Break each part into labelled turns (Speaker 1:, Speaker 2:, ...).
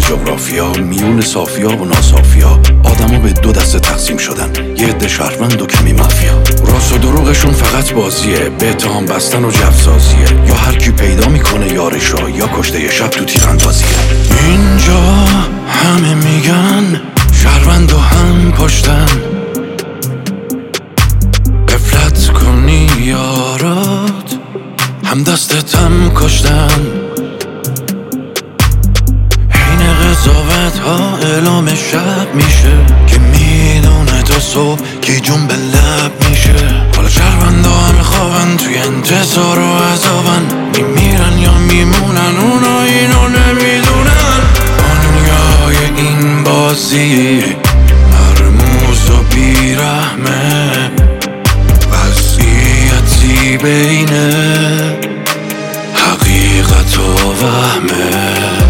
Speaker 1: جغرافیا، میون صافیا و ناصافیا، آدما به دو دسته تقسیم شدن، یه عده شهروند و کمی مافیا. راست و دروغشون فقط بازیه، به اتهام بستن و جفسازیه، یا هر کی پیدا میکنه یارشو یا کشته یه شب تو تیراندازیه. اینجا همه میگن شهروند و هم پشتن، غفلت کنی یارات هم دستت هم کشتن. حین قضاوت ها اعلام شب میشه که میدونه تا صبح کی جون به لب میشه. حالا شهروندا همه خوابن توی انتظار و عذابن، میمیرن یا میمونن اونا اینو نمیدونن. دنیای این بازی مرموز و بیرحمه، وضعیتی بین حقیقت و وهمه.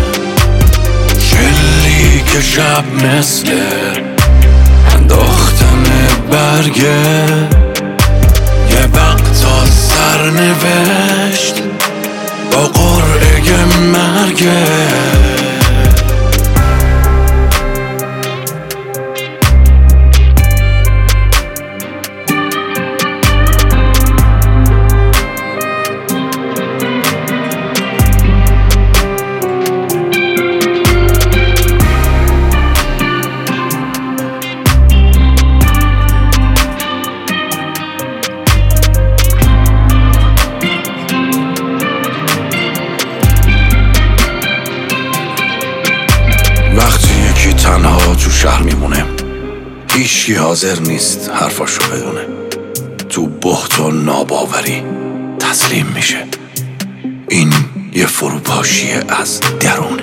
Speaker 1: شلی که شب مثل انداختن برگه، یه وقتا سرنوشت با قرعه مرگه. تنها تو شهر میمونه، هیچکی حاضر نیست حرفاشو بدونه، تو بهت و ناباوری تسلیم میشه. این یه فروپاشیه از درونه.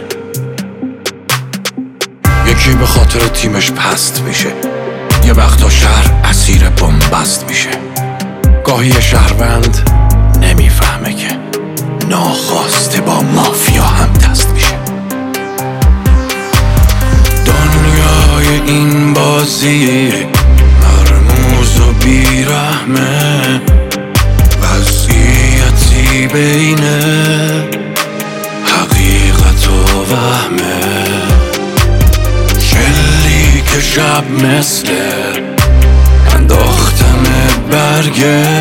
Speaker 1: یکی به خاطر تیمش پست میشه، یه وقتا شهر اسیر بنبست میشه. گاهی شهروند نمیفهمه که ناخواسته با مافیا هم دست میشه. این بازی مرموز و بیرحمه، وضعیتی بین حقیقت و وهمه. شلی که شب مثل انداختن برگه،